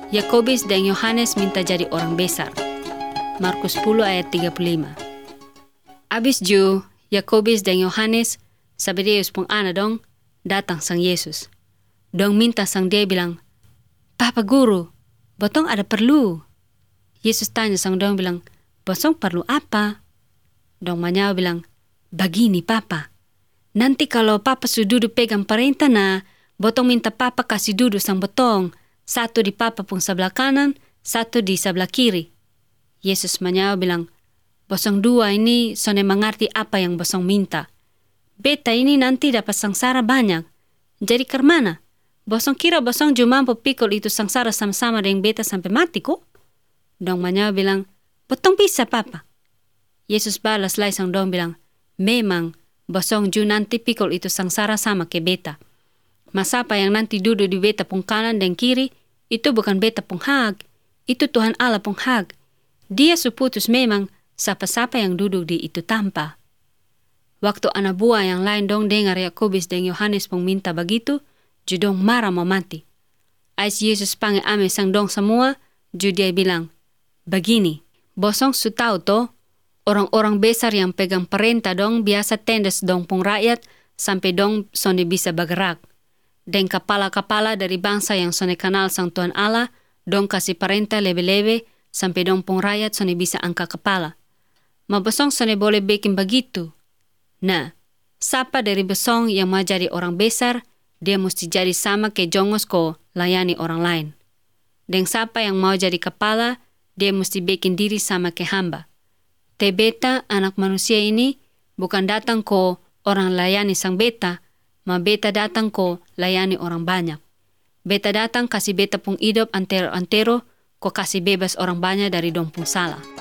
Yakobus dan Yohanes minta jadi orang besar. Markus 10 ayat 35. Abis ju, Yakobus dan Yohanes, Zebedeus pung anak dong, datang sang Yesus. Dong minta sang dia bilang, "Papa guru, botong ada perlu." Yesus tanya sang dong bilang, "Bosong perlu apa?" Dong manyao bilang, "Begini papa, nanti kalau papa sudah duduk pegang perintah na, botong minta papa kasih duduk sang botong, satu di papa pung sebelah kanan, satu di sebelah kiri." Yesus manyao bilang, "Bosong dua ini sone mengerti apa yang bosong minta. Beta ini nanti dapat sangsara banyak. Jadi kermana? Bosong kira bosong cuma mampu pikul itu sangsara sama-sama dengan beta sampai mati kok?" Dong manyao bilang, "Botong bisa papa." Yesus balas lagi sang dong bilang, "Memang bosong ju nanti pikul itu sangsara sama ke beta. Mas apa yang nanti duduk di beta pung kanan dan kiri, itu bukan beta pung hak, itu Tuhan Allah pung hak. Dia suputus memang siapa-siapa yang duduk di itu tanpa." Waktu anak buah yang lain dong dengar Yakobus dan Yohanes pung minta begitu, ju dong marah mau mati. Ais Yesus panggil ame sang dong semua, ju dia bilang, "Begini, bosong su tahu toh, orang-orang besar yang pegang perintah dong biasa tendes dong pung rakyat sampai dong sone bisa bergerak. Dan kepala-kepala dari bangsa yang sone kenal sang Tuhan Allah, dong kasih perintah lebe-lebe sampai dong pung rakyat sone bisa angkat kepala. Ma bosong sone boleh bikin begitu. Nah, siapa dari bosong yang mau jadi orang besar, dia mesti jadi sama ke jongos ko layani orang lain. Dan siapa yang mau jadi kepala, dia mesti bikin diri sama ke hamba. Te beta, anak manusia ini, bukan datang ko orang layani sang beta, ma beta datang ko layani orang banyak. Beta datang kasih beta pung hidup antero-antero, ko kasih bebas orang banyak dari dong pung salah."